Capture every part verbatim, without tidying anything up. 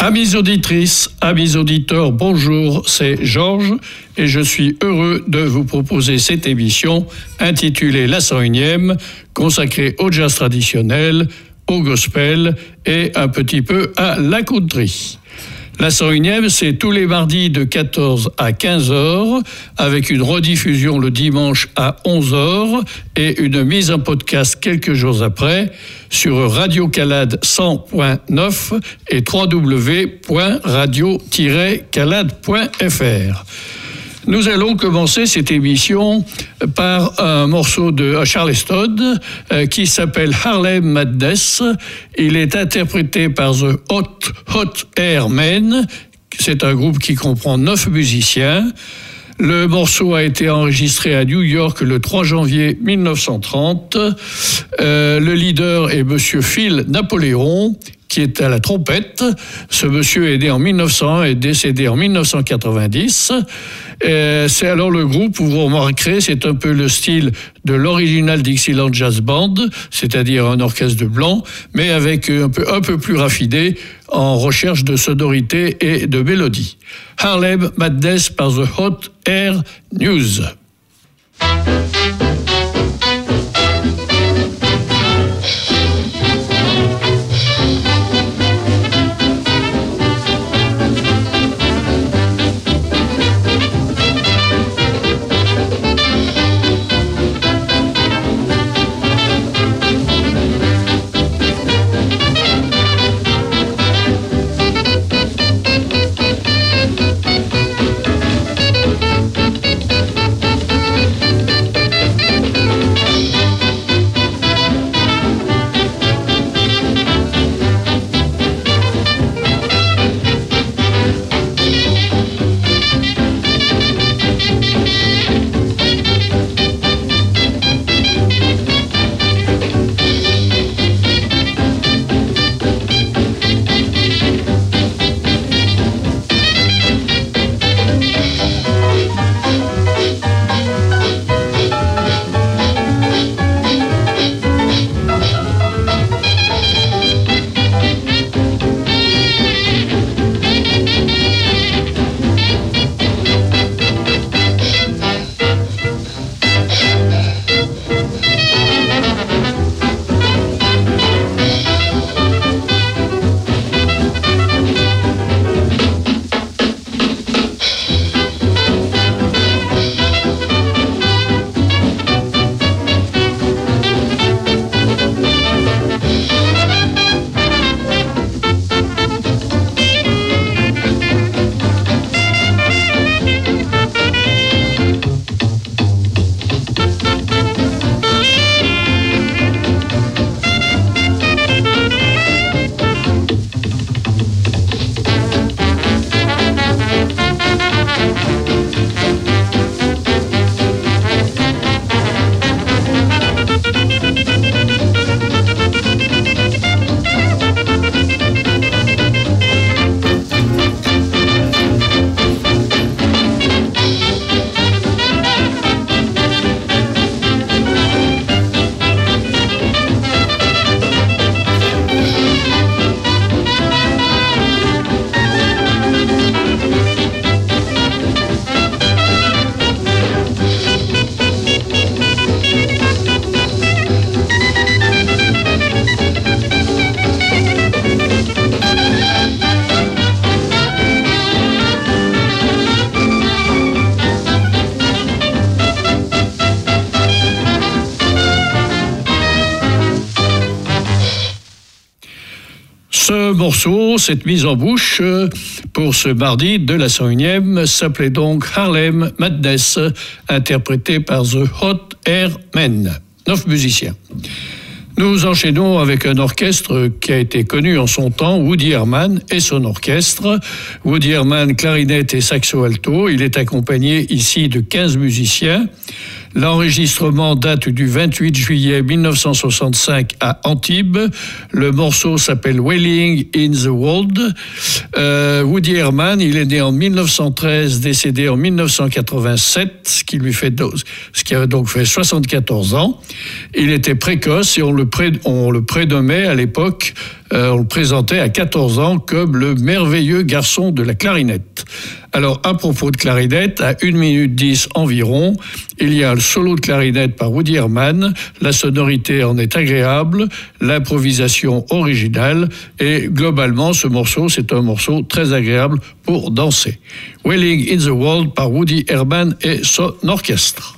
Amis auditrices, amis auditeurs, bonjour, c'est Georges et je suis heureux de vous proposer cette émission intitulée La cent unième, consacrée au jazz traditionnel, au gospel et un petit peu à la country. La cent unième, c'est tous les mardis de quatorze à quinze heures, avec une rediffusion le dimanche à onze heures et une mise en podcast quelques jours après sur Radio Calade cent point neuf et w w w point radio tiret calade point f r. Nous allons commencer cette émission par un morceau de Charleston euh, qui s'appelle Harlem Madness. Il est interprété par The Hot Hot Air Men. C'est un groupe qui comprend neuf musiciens. Le morceau a été enregistré à New York le trois janvier mille neuf cent trente. Euh, le leader est monsieur Phil Napoléon, qui est à la trompette. Ce monsieur est né en mille neuf cent un et décédé en mille neuf cent quatre-vingt-dix. Euh, c'est alors le groupe où vous remarquerez, c'est un peu le style de l'original Dixieland Jazz Band, c'est-à-dire un orchestre de blanc, mais avec un peu, un peu plus raffiné en recherche de sonorité et de mélodie. Harlem Madness par The Hot Air News. Ce morceau, cette mise en bouche pour ce mardi de la cent unième s'appelait donc Harlem Madness, interprété par The Hot Air Men, neuf musiciens. Nous enchaînons avec un orchestre qui a été connu en son temps, Woody Herman et son orchestre. Woody Herman, clarinette et saxo alto. Il est accompagné ici de quinze musiciens. L'enregistrement date du vingt-huit juillet mille neuf cent soixante-cinq à Antibes. Le morceau s'appelle Wailing in the World. Euh, Woody Herman, il est né en mille neuf cent treize, décédé en mille neuf cent quatre-vingt-sept, ce qui lui fait ce qui a donc fait soixante-quatorze ans. Il était précoce et on le, pré, on le prénommait à l'époque, euh, on le présentait à quatorze ans comme le merveilleux garçon de la clarinette. Alors, à propos de clarinette, à une minute dix environ, il y a le solo de clarinette par Woody Herman, la sonorité en est agréable, l'improvisation originale, et globalement, ce morceau, c'est un morceau très agréable pour danser. Wailing in the World par Woody Herman et son orchestre.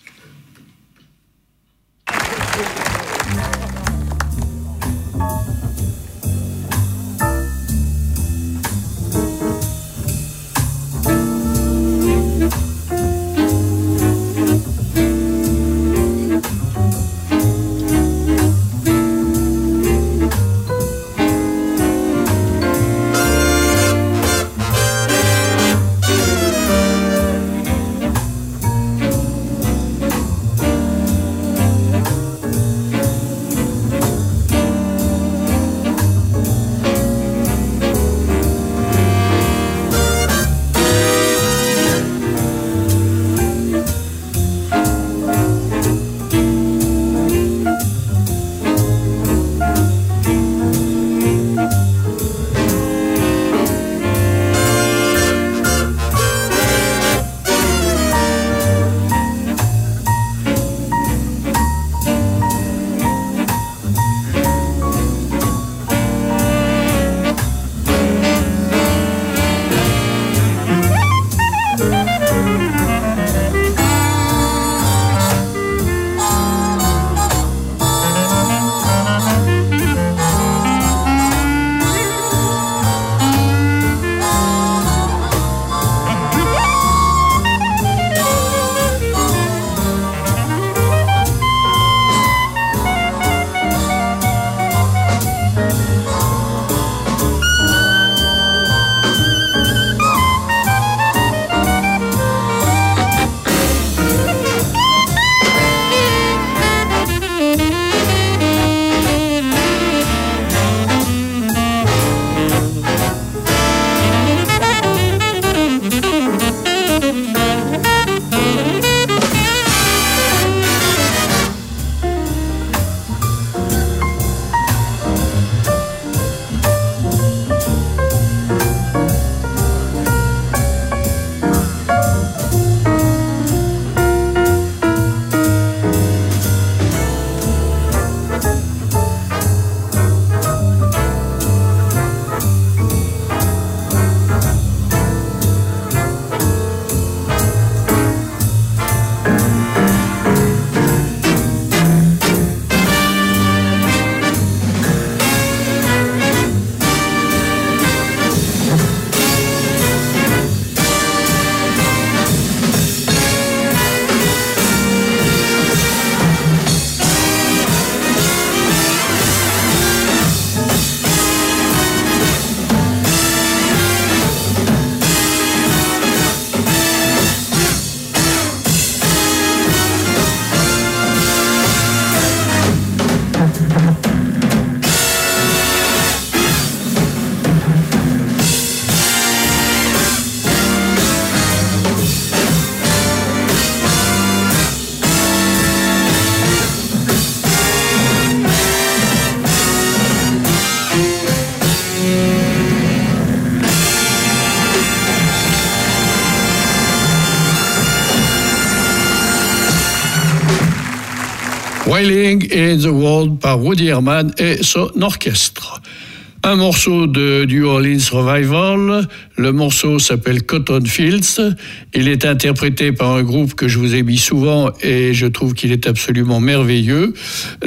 Wailing in the World par Woody Herman et son orchestre. Un morceau de New Orleans Revival, le morceau s'appelle Cotton Fields, il est interprété par un groupe que je vous ai mis souvent et je trouve qu'il est absolument merveilleux.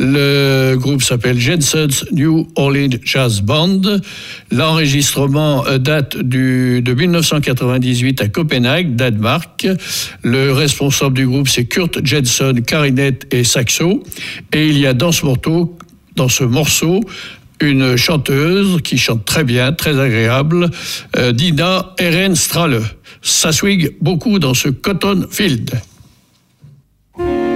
Le groupe s'appelle Jensen's New Orleans Jazz Band. L'enregistrement date du, de mille neuf cent quatre-vingt-dix-huit à Copenhague, Danemark. Le responsable du groupe c'est Kurt Jensen, clarinette et saxo. Et il y a dans ce morceau, dans ce morceau une chanteuse qui chante très bien, très agréable, euh, Dina Ehrenstrahle. Ça swing beaucoup dans ce Cotton Field.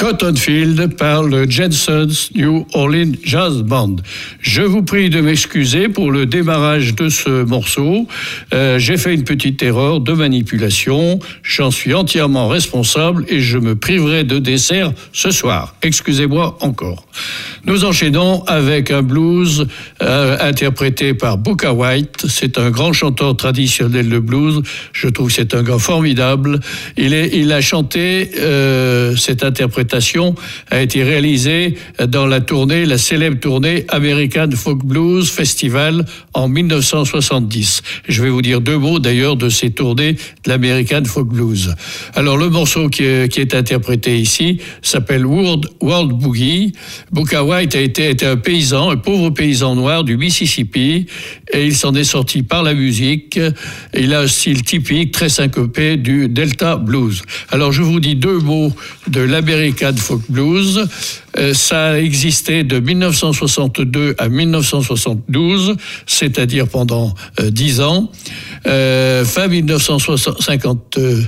Cotton Field par le Jenson's New Orleans Jazz Band. Je vous prie de m'excuser pour le démarrage de ce morceau. Euh, j'ai fait une petite erreur de manipulation. J'en suis entièrement responsable et je me priverai de dessert ce soir. Excusez-moi encore. Nous enchaînons avec un blues euh, interprété par Booker White. C'est un grand chanteur traditionnel de blues. Je trouve que c'est un gars formidable. Il, est, il a chanté, euh, cette interprétation a été réalisée dans la tournée, la célèbre tournée American Folk Blues Festival en dix-neuf cent soixante-dix. Je vais vous dire deux mots d'ailleurs de ces tournées de l'American Folk Blues. Alors le morceau qui est, qui est interprété ici s'appelle World, World Boogie. Booker White a été, été un paysan, un pauvre paysan noir du Mississippi, et il s'en est sorti par la musique. Il a un style typique, très syncopé du Delta Blues. Alors je vous dis deux mots de l'American Folk Blues. Euh, ça a existé de dix-neuf cent soixante-deux à dix-neuf cent soixante-douze, c'est-à-dire pendant euh, dix ans. Euh, fin dix-neuf cent cinquante, euh,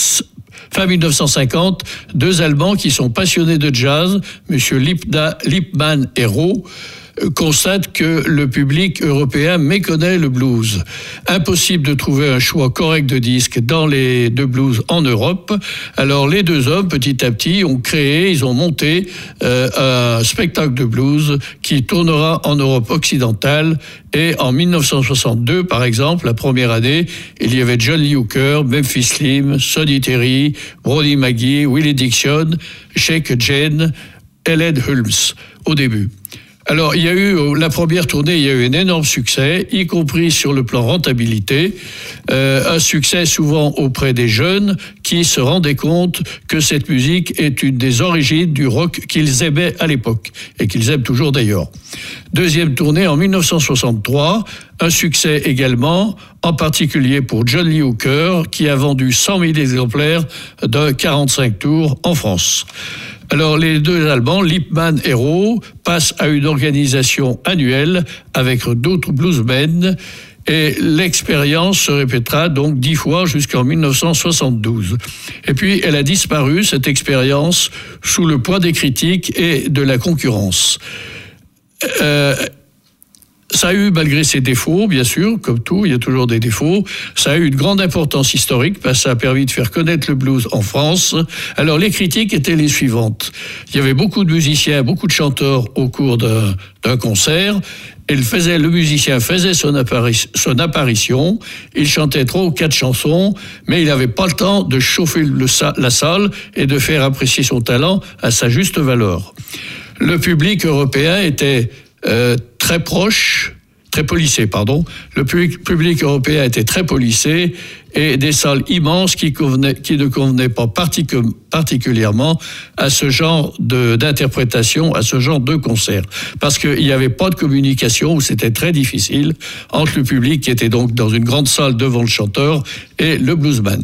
fin dix-neuf cent cinquante, deux Allemands qui sont passionnés de jazz, M. Lipda, Lippmann et Roh, constate que le public européen méconnaît le blues. Impossible de trouver un choix correct de disques dans les deux blues en Europe. Alors les deux hommes, petit à petit, ont créé, ils ont monté euh, un spectacle de blues qui tournera en Europe occidentale. Et en dix-neuf cent soixante-deux, par exemple, la première année, il y avait John Lee Hooker, Memphis Slim, Sonny Terry, Brody Magee, Willie Dixon, Sheik Jane, Helen Hulmes au début. Alors, il y a eu, la première tournée, il y a eu un énorme succès, y compris sur le plan rentabilité, euh, un succès souvent auprès des jeunes qui se rendaient compte que cette musique est une des origines du rock qu'ils aimaient à l'époque, et qu'ils aiment toujours d'ailleurs. Deuxième tournée en dix-neuf cent soixante-trois, un succès également, en particulier pour John Lee Hooker, qui a vendu cent mille exemplaires d'un quarante-cinq tours en France. Alors, les deux Allemands, Lippmann et Roh, passent à une organisation annuelle avec d'autres bluesmen et l'expérience se répétera donc dix fois jusqu'en dix-neuf cent soixante-douze. Et puis, elle a disparu, cette expérience, sous le poids des critiques et de la concurrence. Euh, Ça a eu, malgré ses défauts, bien sûr, comme tout, il y a toujours des défauts, ça a eu une grande importance historique parce que ça a permis de faire connaître le blues en France. Alors, les critiques étaient les suivantes. Il y avait beaucoup de musiciens, beaucoup de chanteurs au cours d'un, d'un concert. Il faisait, le musicien faisait son, appari- son apparition, il chantait trois ou quatre chansons, mais il n'avait pas le temps de chauffer le, la salle et de faire apprécier son talent à sa juste valeur. Le public européen était Euh, très proche, très policé, pardon. Le public, public européen était très policé et des salles immenses qui, convenaient, qui ne convenaient pas particu- particulièrement à ce genre de, d'interprétation, à ce genre de concert. Parce qu'il n'y avait pas de communication, où c'était très difficile, entre le public qui était donc dans une grande salle devant le chanteur et le bluesman.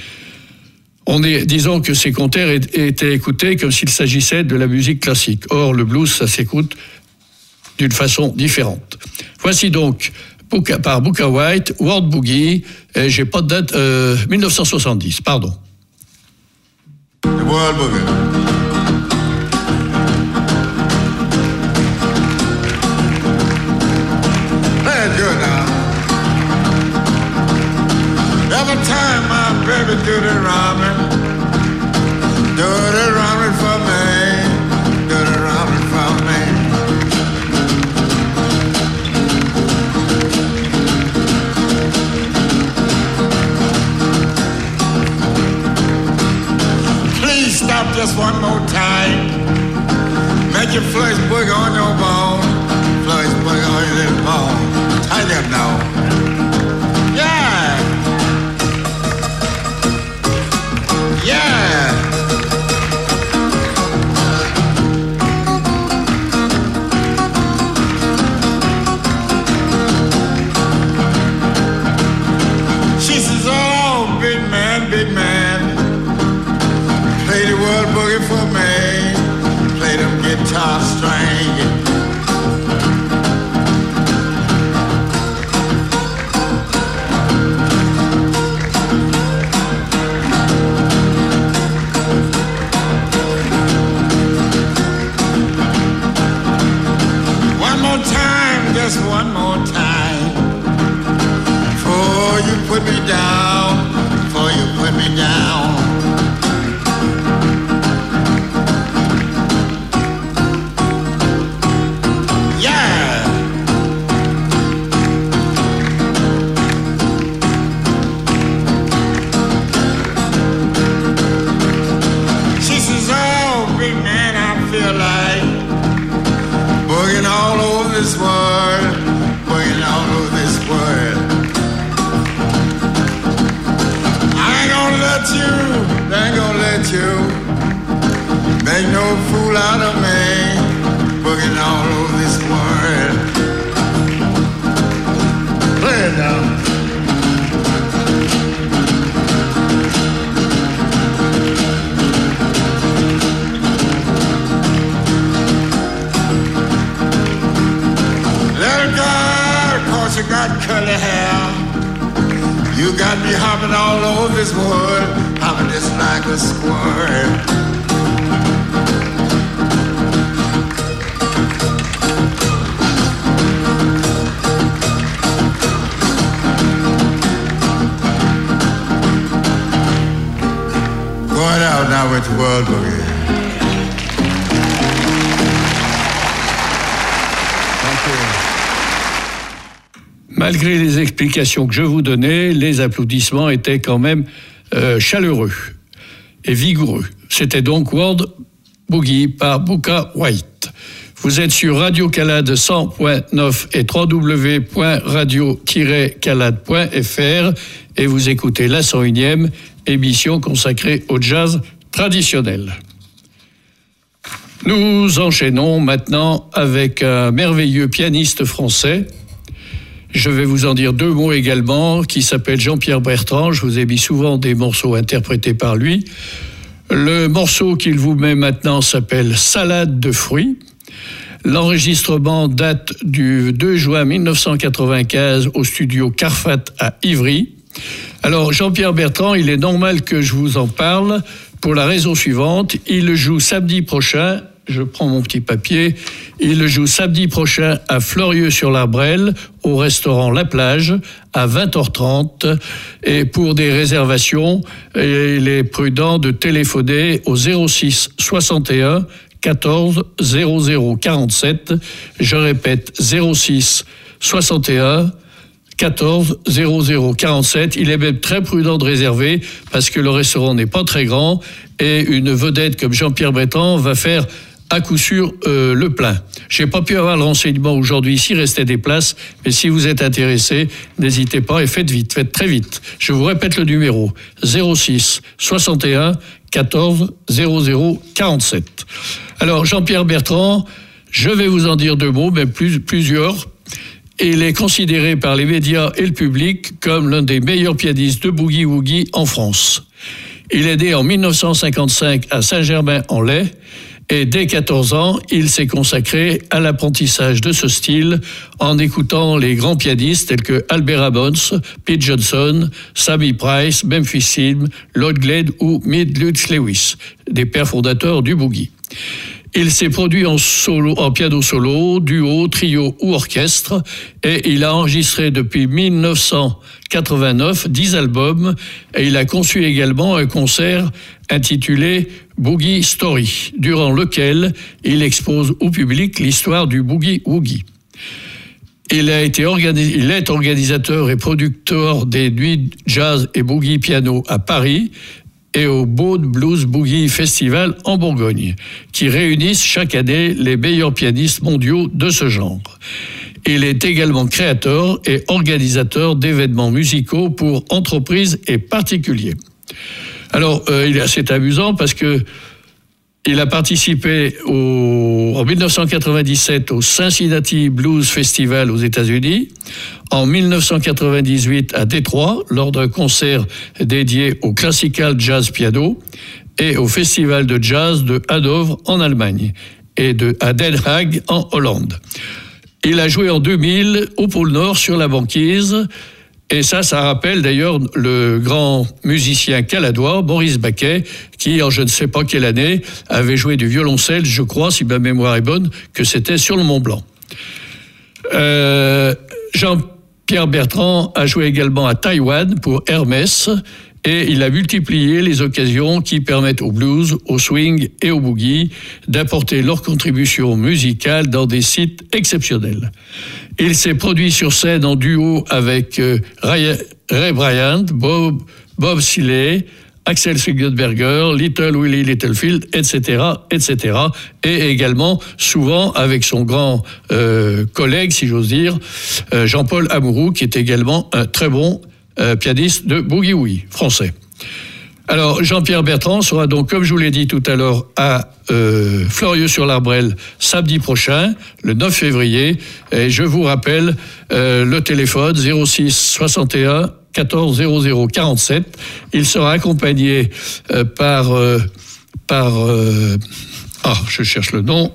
On est, disons que ces concerts étaient écoutés comme s'il s'agissait de la musique classique. Or, le blues, ça s'écoute d'une façon différente. Voici donc, par Booker White, World Boogie, et j'ai pas de date, euh, dix-neuf cent soixante-dix, pardon. The World Boogie. That's good now. Every time my baby do the rhyming, do the rhyming for me, do the rhyming for me. Stop just one more time. Make your flesh boogie on your bone. Flesh boogie on your little bone. Tight up now. Yeah. Yeah. She says, oh, big man, big man. Play the world boogie for me. Play them guitar string. down, before you put me down. Yeah. She says, oh, big man, I feel like bugging all over this world, bugging all over this world. I ain't gonna let you, I ain't gonna let you make no fool out of me, bugging all over this world. Play it now. You got curly hair. You got me hopping all over this wood, hopping just like a squirrel. Going out now with the world boogie. Malgré les explications que je vous donnais, les applaudissements étaient quand même euh, chaleureux et vigoureux. C'était donc World Boogie par Bukka White. Vous êtes sur Radio Calade cent point neuf et w w w point radio tiret calade point f r et vous écoutez la cent unième émission consacrée au jazz traditionnel. Nous enchaînons maintenant avec un merveilleux pianiste français. Je vais vous en dire deux mots également, qui s'appelle Jean-Pierre Bertrand. Je vous ai mis souvent des morceaux interprétés par lui. Le morceau qu'il vous met maintenant s'appelle Salade de fruits. L'enregistrement date du deux juin mille neuf cent quatre-vingt-quinze au studio Carfat à Ivry. Alors Jean-Pierre Bertrand, il est normal que je vous en parle pour la raison suivante. Il le joue samedi prochain. Je prends mon petit papier. Il le joue samedi prochain à Fleurieux-sur-l'Arbrelle, au restaurant La Plage, à vingt heures trente. Et pour des réservations, il est prudent de téléphoner au zéro six soixante et un quatorze zéro zéro quarante-sept. Je répète, zéro six soixante et un quatorze zéro zéro quarante-sept. Il est même très prudent de réserver parce que le restaurant n'est pas très grand et une vedette comme Jean-Pierre Bertrand va faire à coup sûr euh, le plein. Je n'ai pas pu avoir le renseignement aujourd'hui s'il restait des places, mais si vous êtes intéressé, n'hésitez pas et faites vite, faites très vite. Je vous répète le numéro, zéro six soixante et un quatorze zéro zéro quarante-sept. Alors Jean-Pierre Bertrand, je vais vous en dire deux mots, même plus, plusieurs. Il est considéré par les médias et le public comme l'un des meilleurs pianistes de boogie-woogie en France. Il est né en mille neuf cent cinquante-cinq à Saint-Germain-en-Laye et dès quatorze ans, il s'est consacré à l'apprentissage de ce style en écoutant les grands pianistes tels que Albert Ammons, Pete Johnson, Sammy Price, Memphis Slim, Lloyd Glade ou Mid Lutz Lewis, des pères fondateurs du boogie. Il s'est produit en solo, en piano solo, duo, trio ou orchestre et il a enregistré depuis mille neuf cent quatre-vingt-neuf dix albums et il a conçu également un concert intitulé Boogie Story, durant lequel il expose au public l'histoire du boogie-woogie. Il a été organi- il est organisateur et producteur des nuits jazz et boogie piano à Paris et au Bode Blues Boogie Festival en Bourgogne, qui réunissent chaque année les meilleurs pianistes mondiaux de ce genre. Il est également créateur et organisateur d'événements musicaux pour entreprises et particuliers. Alors, euh, il est assez amusant parce que il a participé au, en mille neuf cent quatre-vingt-dix-sept au Cincinnati Blues Festival aux États-Unis, en mille neuf cent quatre-vingt-dix-huit à Détroit, lors d'un concert dédié au Classical Jazz Piano, et au Festival de Jazz de Hanovre en Allemagne, et de, à Den Haag en Hollande. Il a joué en deux mille au pôle Nord sur la banquise, et ça, ça rappelle d'ailleurs le grand musicien caladois, Maurice Baquet, qui, en je ne sais pas quelle année, avait joué du violoncelle, je crois, si ma mémoire est bonne, que c'était sur le Mont Blanc. Euh, Jean, Pierre Bertrand a joué également à Taïwan pour Hermès et il a multiplié les occasions qui permettent au blues, au swing et au boogie d'apporter leur contribution musicale dans des sites exceptionnels. Il s'est produit sur scène en duo avec euh, Ray, Ray Bryant, Bob, Bob Seeley, Axel Schwiegensberger, Little Willie Littlefield, et cetera, et cetera. Et également, souvent, avec son grand euh, collègue, si j'ose dire, euh, Jean-Paul Amouroux, qui est également un très bon euh, pianiste de boogie-woogie français. Alors, Jean-Pierre Bertrand sera donc, comme je vous l'ai dit tout à l'heure, à euh, Fleurieux-sur-l'Arbrelle samedi prochain, le neuf février. Et je vous rappelle euh, le téléphone zéro six soixante et un quatorze zéro zéro quarante-sept. Il sera accompagné euh, par... Euh, par euh, ah, je cherche le nom.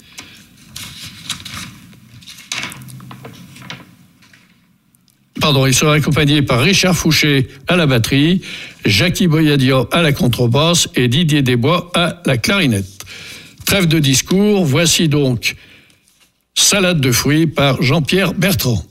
Pardon, il sera accompagné par Richard Fouché à la batterie, Jackie Boyadian à la contrebasse et Didier Desbois à la clarinette. Trêve de discours, voici donc Salade de fruits par Jean-Pierre Bertrand.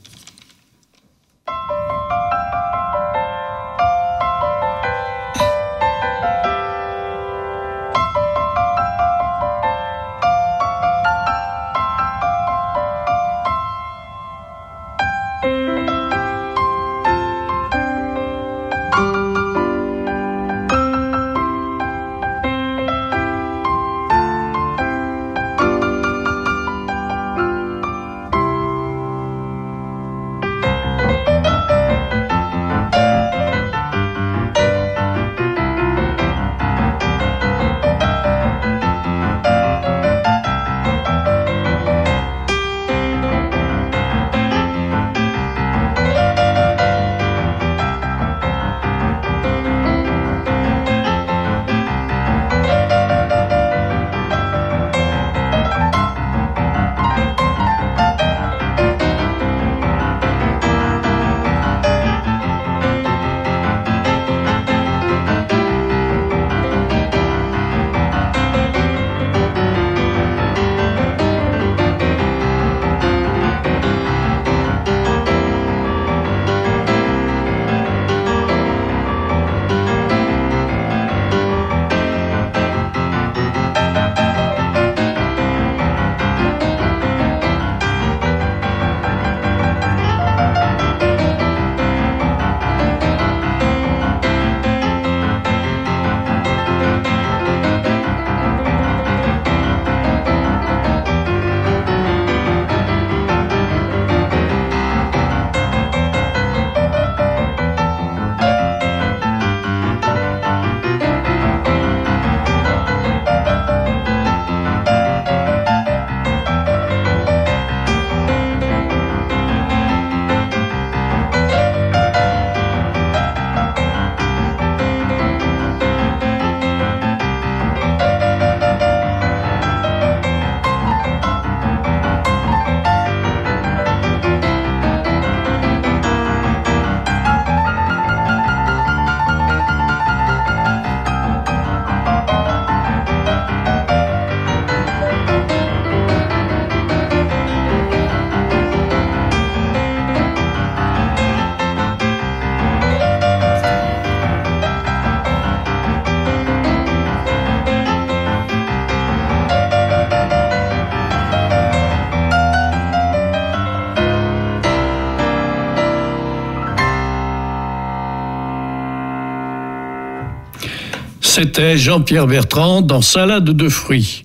C'était Jean-Pierre Bertrand dans Salade de fruits.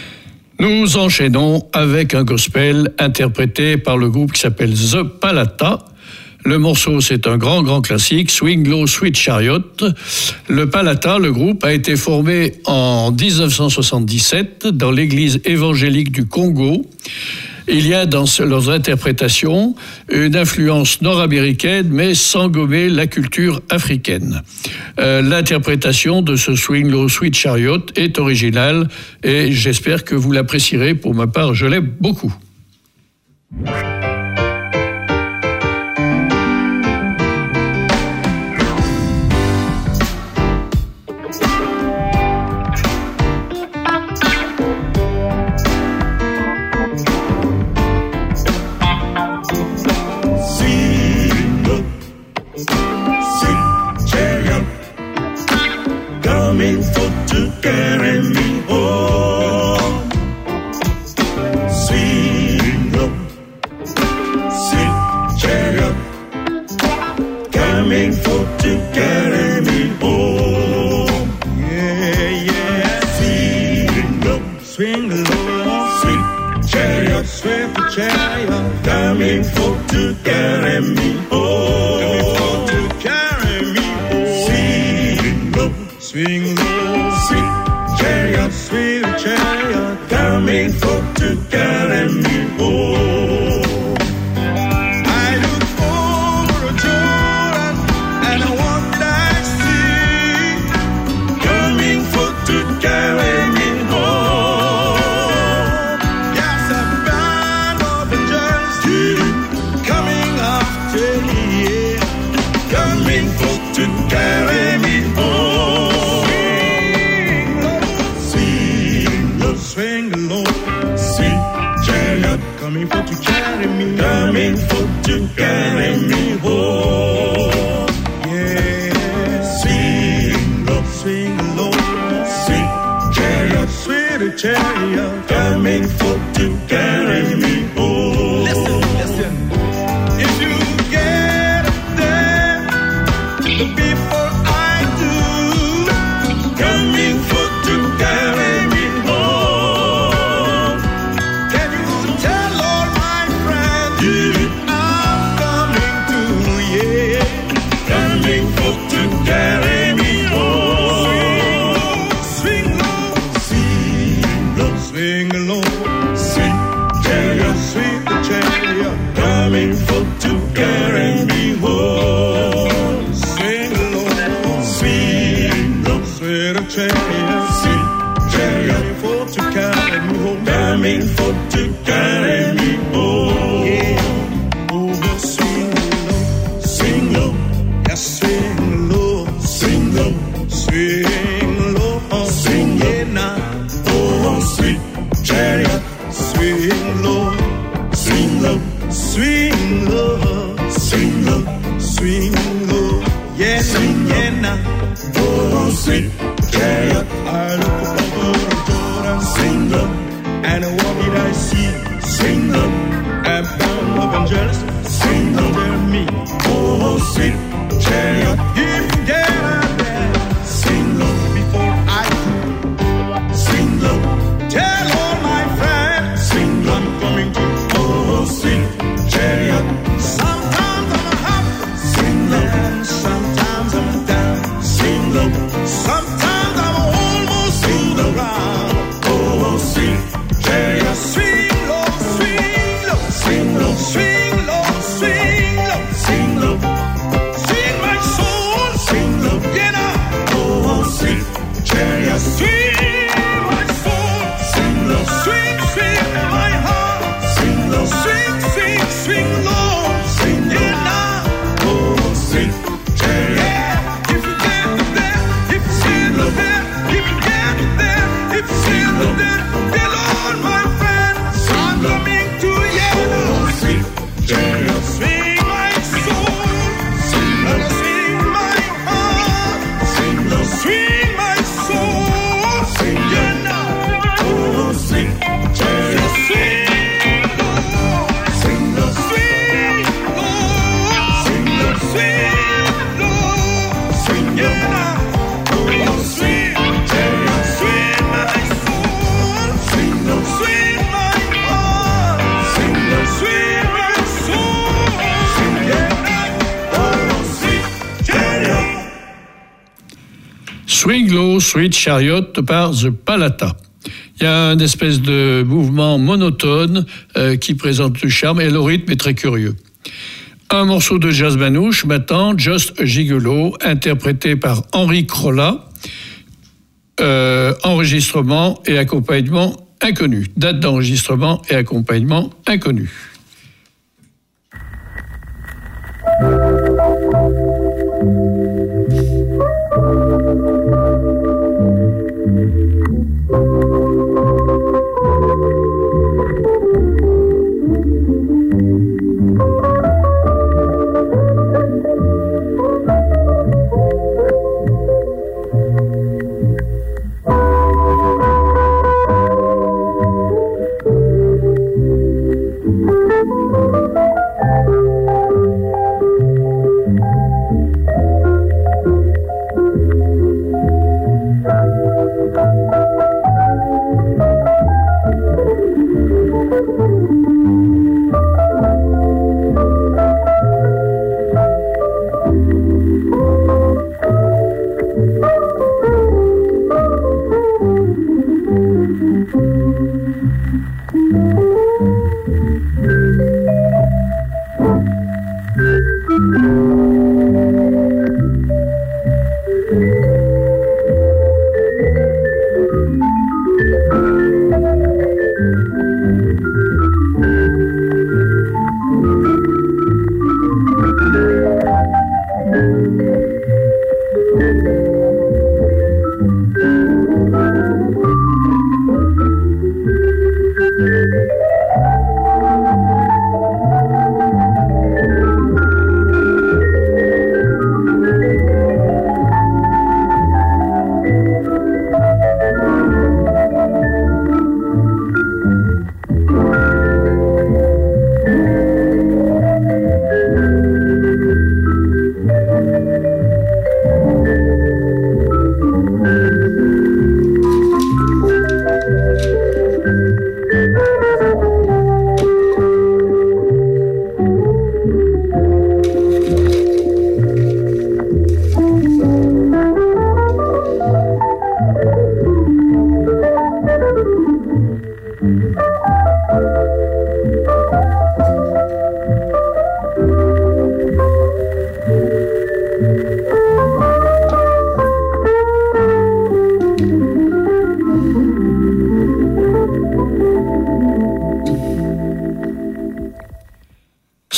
Nous enchaînons avec un gospel interprété par le groupe qui s'appelle The Palata. Le morceau, c'est un grand, grand classique, Swing Low, Sweet Chariot. Le Palata, le groupe, a été formé en dix-neuf cent soixante-dix-sept dans l'église évangélique du Congo. Il y a dans leurs interprétations une influence nord-américaine, mais sans gommer la culture africaine. Euh, l'interprétation de ce Swing Low Sweet Chariot est originale et j'espère que vous l'apprécierez. Pour ma part, je l'aime beaucoup. Sweet coming for to carry me home. Yeah, yeah. Swing low, swing low, sweet chariot, swift chariot, coming for to carry me home. Coming for to carry me home. Swing low, swing low, sweet chariot, sweet chariot, coming for to carry me home. I look over Jordan and what I see, coming for to carry me home. Yes, a band of angels coming after me, coming for to carry me home. Swing low, sweet chariot, coming for to carry me, coming for to carry me home. Yeah, swing low, swing low, sweet chariot, sweet chariot, coming for to carry me home. Listen, listen. If you get there before I do, coming for to carry me. Carry me home. Swing low, swing low, swing low, sweet chariot, sweet chariot, coming for to carry me home. Swing low, swing low, sweet chariot, sweet chariot, for to carry me home, coming for to carry me home. Yeah, oh, swing low, swing low, yes, swing low. Swing low, swing low, swing yeah now. Oh, sweet chariot, swing low, swing low, swing low, swing low, swing low, yeah, swing yeah now. Oh, sweet chariot, I look over Jordan, swing low, and what did I see? Swing low, a band of angels, swing low, tell me. Oh, sweet chariot, if you get out there, sing low before I do. Sing low, tell all my friends, sing low, I'm coming to. Oh, sweet chariot, sometimes I'm happy, sing low, sometimes I'm down, sing low, sometimes I'm almost to the ground. Oh, sweet chariot, swing low, swing low, swing low, swing low, swing low, swing low. Sing my soul, sing low, get up. Oh, sweet chariot, swing my soul, sing low, swing, swing my heart, sing low, swing, swing, swing low, sing get up. Oh, sweet chariot, yeah. If you get there, if you see the there, if you get there, if you see the there, tell all my friends, I'm coming to you. Oh, sweet chariot, swing my soul. Swing my heart, sing low, swing my soul, sing yeah now. Oh, sing chariot, swing low, sing low, swing low, sing low, swing low, sing yeah now. Oh, sweet chariot, swing my soul, sing low, swing my heart, sing low, swing my soul, sing yeah now. Oh, sweet chariot. Swing Low, Sweet Chariot par The Palata. Il y a une espèce de mouvement monotone euh, qui présente du charme et le rythme est très curieux. Un morceau de jazz manouche maintenant, Just a Gigolo, interprété par Henri Crolla, euh, enregistrement et accompagnement inconnu. Date d'enregistrement et accompagnement inconnu. Thank you.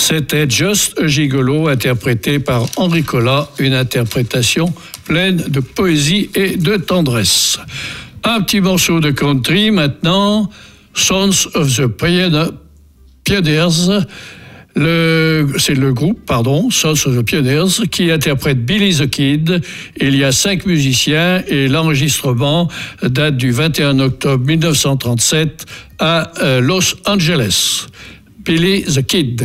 C'était Just a Gigolo, interprété par Henri Collat, une interprétation pleine de poésie et de tendresse. Un petit morceau de country maintenant, Sons of the Pioneers. Le, c'est le groupe, pardon, Sons of the Pioneers, qui interprète Billy the Kid. Il y a cinq musiciens et l'enregistrement date du vingt et un octobre mille neuf cent trente-sept à euh, Los Angeles. Billy the Kid.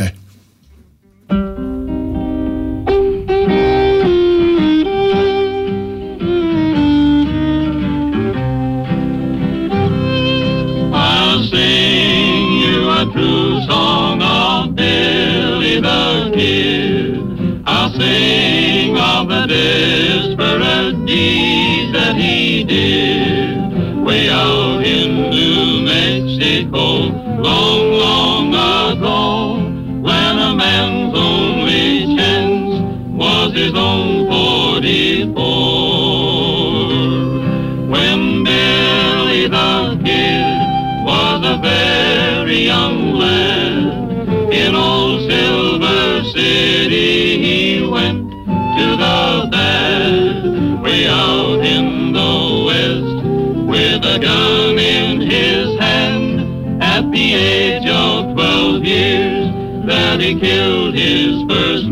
I'll sing you a true song of Billy the Kid. I'll sing of the desperate deeds that he did way out in New Mexico, long, long ago, when a man's only chance was his own forty-four. When Billy the Kid was a very young lad, in old Silver City he went to the bad, way out in the west, with a gun in his hand. At the age of twelve years, that he killed his first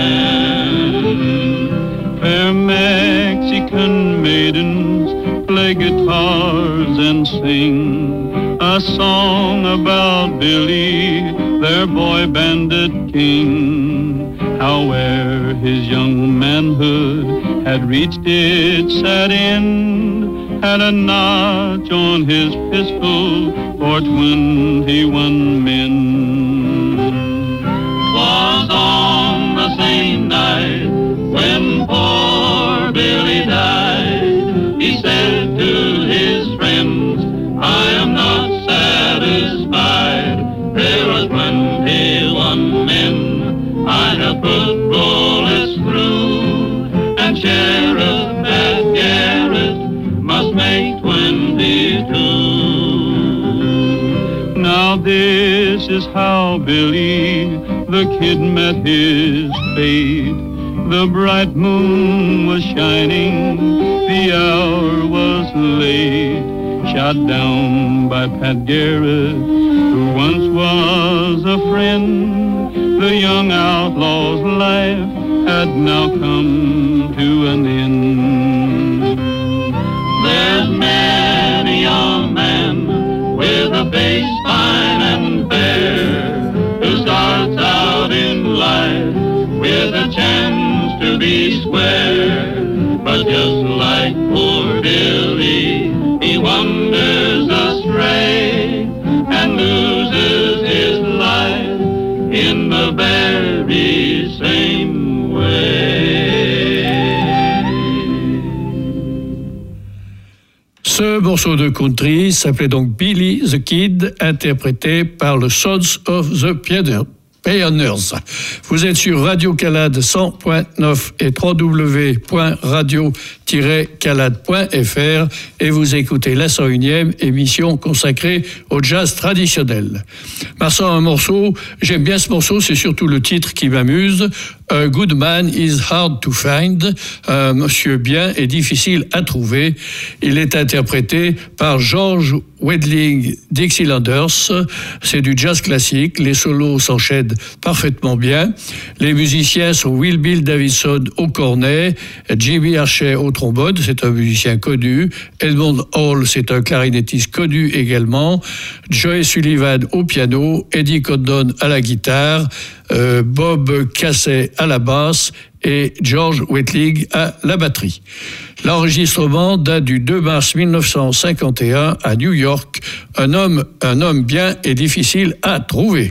man. Fair Mexican maidens play guitars and sing a song about Billy, their boy bandit king. How ere his young manhood had reached its sad end, had a notch on his pistol for twenty-one men. 'Twas on the same night when poor Billy died, he said to his friends, I am not satisfied. There was twenty-one men I have put bullets through, and Sheriff Pat Garrett must make twenty-two. Now this is how Billy the Kid met his fate. The bright moon was shining, the hour was late. Shot down by Pat Garrett, who once was a friend. The young outlaw's life had now come to an end. There's many a man with a face fine and fair, who starts out in life with a chance to be square. But just like poor Billy, he wanders astray and loses his life in the very same way. Ce morceau de country s'appelait donc Billy the Kid, interprété par le Sons of the Pioneers. Vous êtes sur Radio Calade cent point neuf et w w w point radio tiret calade point f r et vous écoutez la cent unième émission consacrée au jazz traditionnel. Marçant un morceau, j'aime bien ce morceau, c'est surtout le titre qui m'amuse. A good man is hard to find. Un monsieur bien est difficile à trouver. Il est interprété par George Weddling Dixielanders. C'est du jazz classique. Les solos s'enchaînent parfaitement bien. Les musiciens sont Will Bill Davidson au cornet, Jimmy Archer au trombone, c'est un musicien connu. Edmond Hall, c'est un clarinettiste connu également. Joey Sullivan au piano, Eddie Condon à la guitare, euh, Bob Casset à la basse et George Wettling à la batterie. L'enregistrement date du deux mars mille neuf cent cinquante et un à New York. Un homme, un homme bien et difficile à trouver.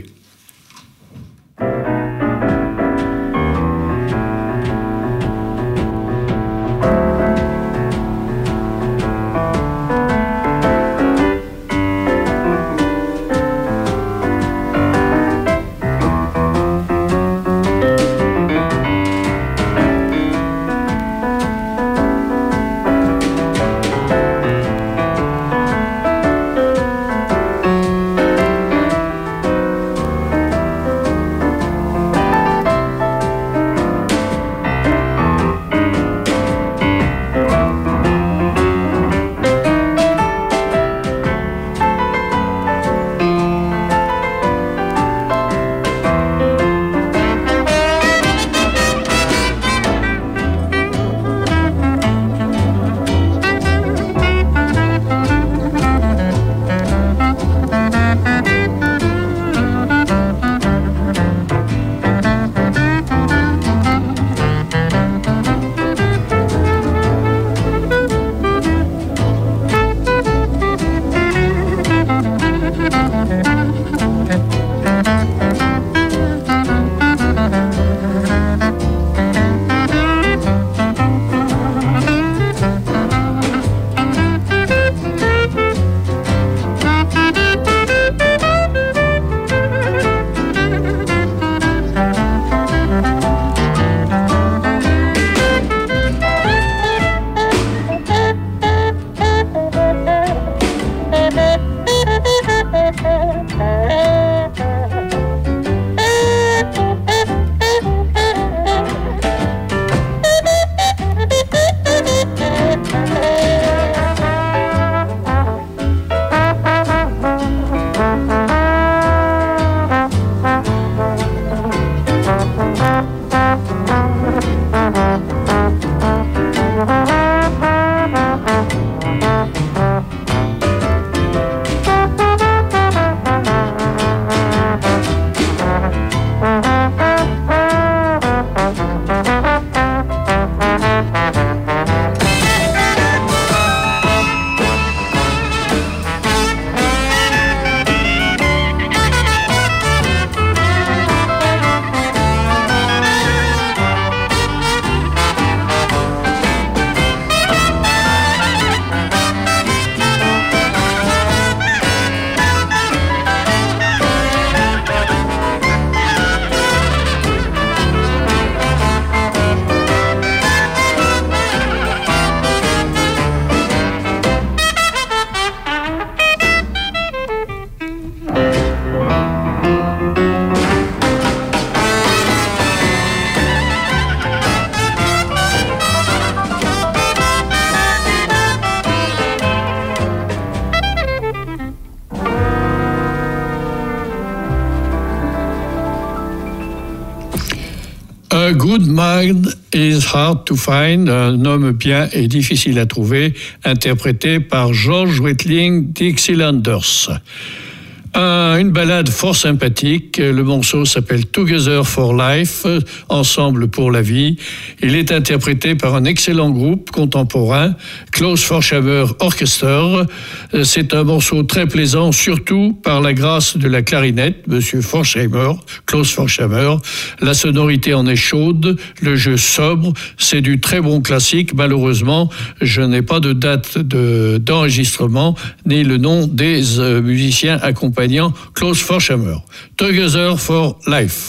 A good man is hard to find, un homme bien est difficile à trouver, interprété par George Weitling Dixielanders. Un, une ballade fort sympathique, le morceau s'appelle Together for Life, Ensemble pour la vie. Il est interprété par un excellent groupe contemporain, Klaus Forchhammer Orchestra. C'est un morceau très plaisant, surtout par la grâce de la clarinette, Monsieur Forchhammer, Klaus Forchhammer. La sonorité en est chaude, le jeu sobre, c'est du très bon classique. Malheureusement, je n'ai pas de date de, d'enregistrement, ni le nom des euh, musiciens accompagnants. Klaus Forchhammer, Together for Life.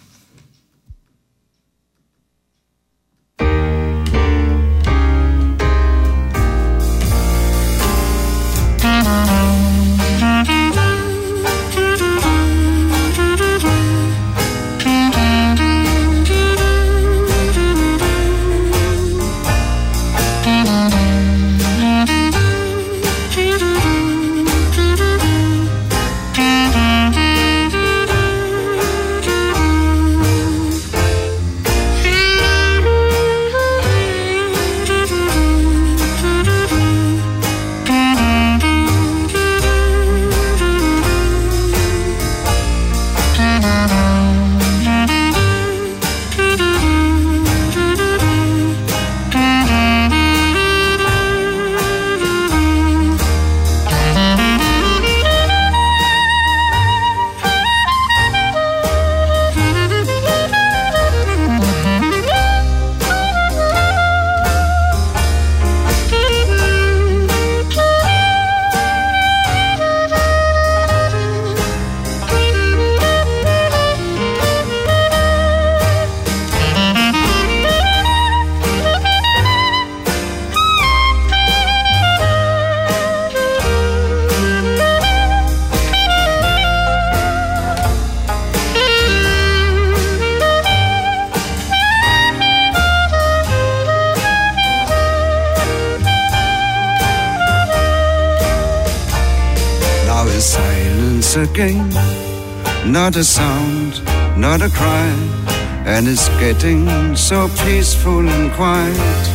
Again, not a sound, not a cry, and it's getting so peaceful and quiet.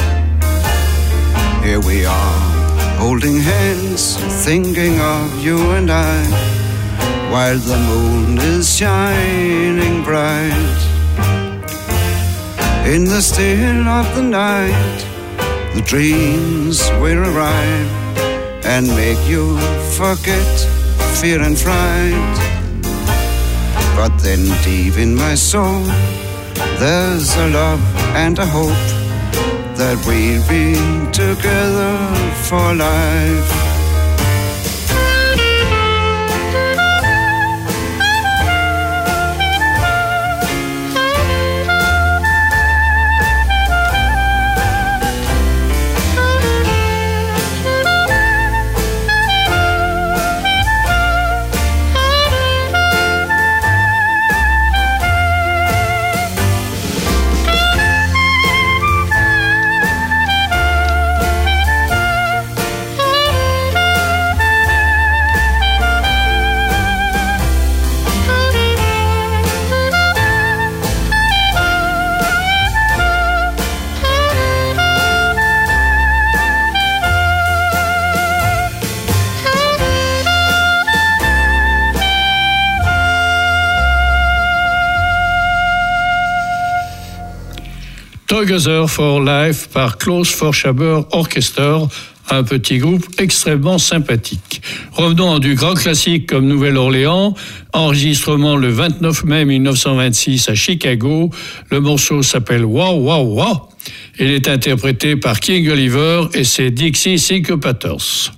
Here we are, holding hands, thinking of you and I, while the moon is shining bright. In the still of the night, the dreams will arrive and make you forget fear and fright. But then deep in my soul, there's a love and a hope that we'll be together for life. Together for Life par Klaus Forchhammer Orchestra, un petit groupe extrêmement sympathique. Revenons à du grand classique comme Nouvelle-Orléans, enregistrement le vingt-neuf mai mille neuf cent vingt-six à Chicago. Le morceau s'appelle Wow Wow Wow. Il est interprété par King Oliver et ses Dixie Syncopators.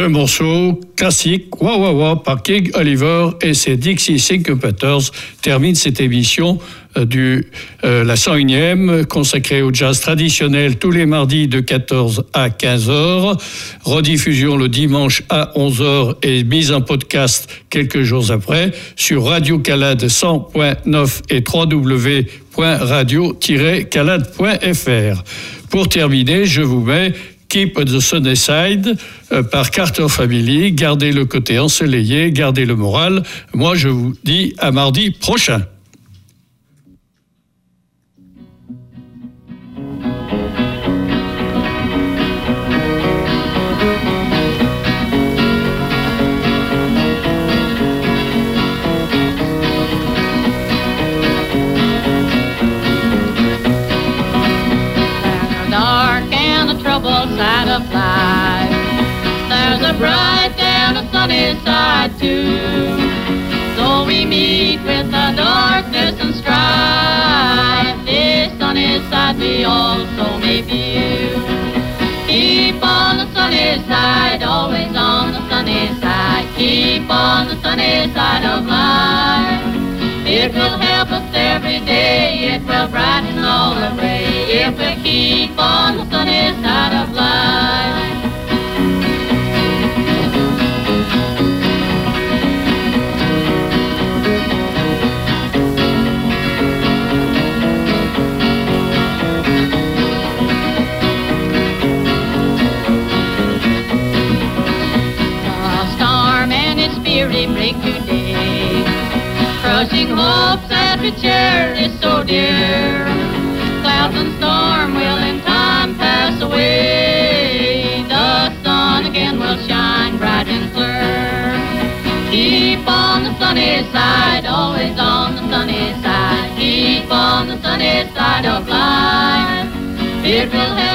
Ce morceau classique, Wah Wah Wah, par King Oliver et ses Dixie Syncopators termine cette émission euh, du euh, la cent unième consacrée au jazz traditionnel tous les mardis de quatorze à quinze heures. Rediffusion le dimanche à onze heures et mise en podcast quelques jours après sur Radio Calade cent point neuf et w w w point radio tiret calade point f r. Pour terminer, je vous mets Keep the Sunny Side euh, par Carter Family. Gardez le côté ensoleillé, gardez le moral. Moi, je vous dis à mardi prochain. Side of life. There's a bright and a sunny side too. So we meet with the darkness and strife. This sunny side we also may view. Keep on the sunny side, always on the sunny side. Keep on the sunny side of life. It will help us every day, it will brighten all the way, if we keep on the sunny side of life. The storm and its fury break today, crushing hopes that we cherish so dear. Clouds and storm will in time pass away. The sun again will shine bright and clear. Keep on the sunny side, always on the sunny side. Keep on the sunny side of life. It will help